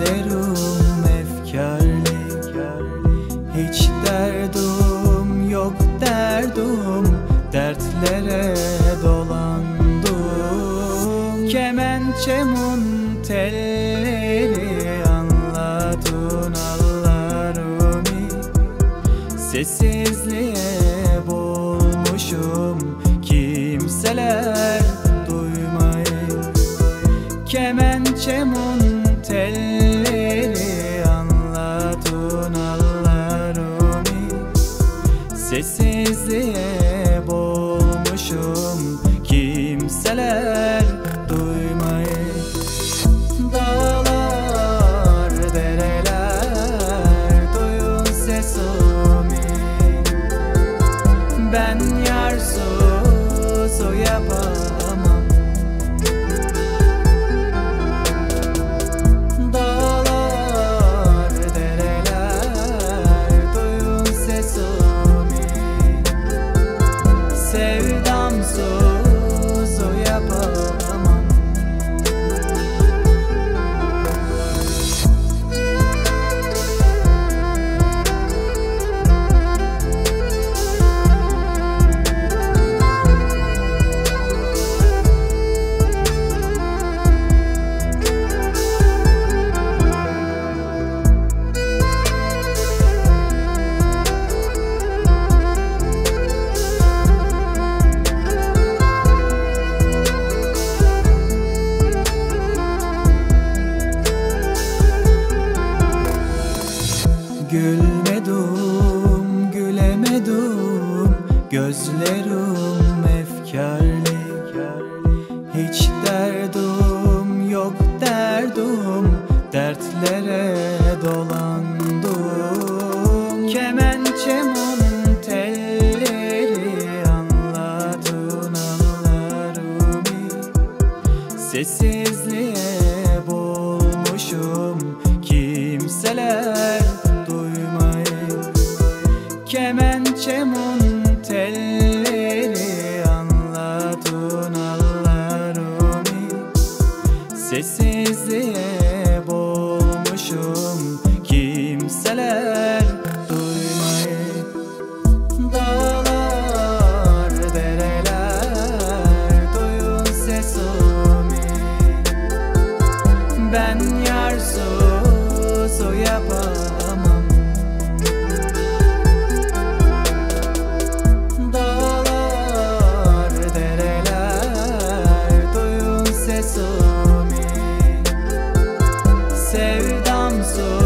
Gözlerim efkarlı, hiç derdim yok derdim, dertlere dolandım. Kemençemin telleri anladın ağlarımı, sessizliğe boğulmuşum, kimseler duymayı. Kemençemin telleri anladın ağlarımı, sessizliğe boğulmuşum, kimseler duymayı. Dağlar, dereler duyun sesimi, ben yarsız yapamam. Dağlar, dereler duyun sesimi, sevdamsız yapamam. Gülmedim, gülemedim, gözlerim efkarlı, hiç derdim yok derdim, dertlere dolandım. Kemençemin telleri anladın ağlarımı, sessizliğe boğulmuşum, kimseler duymayı. Kemençemin telleri anladın ağlarımı, sessizliğe boğulmuşum, kimseler duymayı. Dağlar, dereler duyun sesimi, ben yarsız yapamam. Dağlar, dereler duyun sesimi, sevdamsız